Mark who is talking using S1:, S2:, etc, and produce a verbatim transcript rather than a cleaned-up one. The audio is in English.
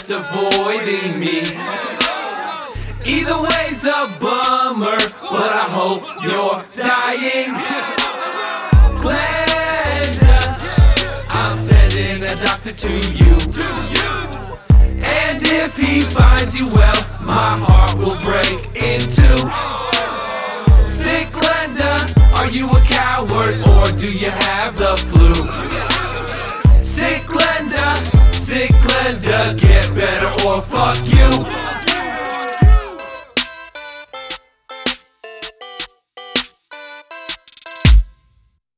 S1: just avoiding me. Either way's a bummer, but I hope you're dying. Glenda, I'm sending a doctor to you. And if he finds you well, my heart will break in two. Sick Glenda, are you a coward or do you have the flu? Sick Glenda, sick Glenda, get better or fuck you.